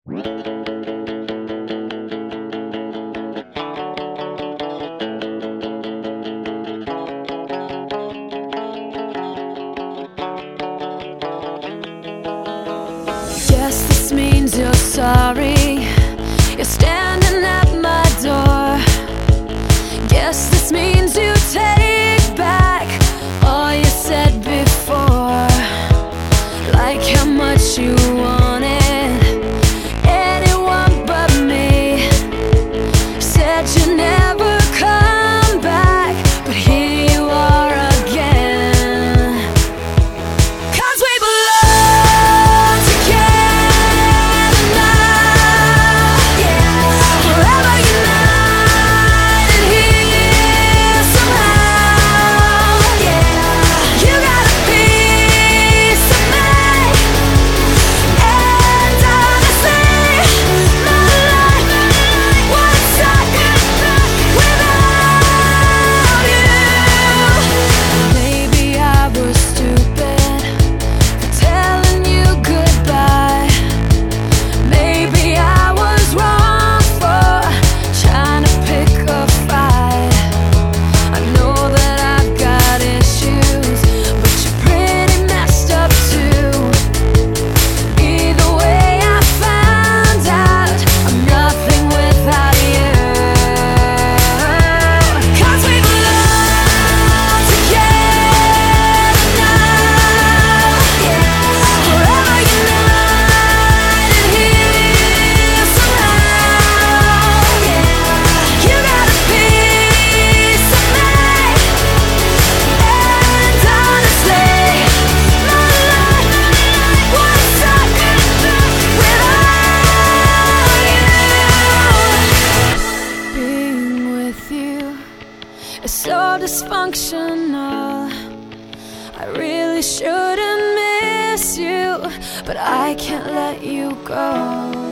Guess this means you're sorry. You're standing at my door. Guess this means you take back all you said before. Like how much you wanted anyone but me. Said you never come back, but here you are again. 'Cause we belong together now, yeah. Forever united here somehow, yeah. You got a piece of me, and honestly, my life would suck without you. Maybe I was stupid for telling you goodbye. Maybe I was wrong for trying to pick a fight. I know that I've got issues, but you're pretty messed up too. Either way, I found out I'm nothing without you. 'Cause we belong together now, yeah. Forever united here somehow, yeah. You got a piece of me, and honestly, my life would suck without you. Being with you is so dysfunctional. I really shouldn't miss you, but I can't let you go.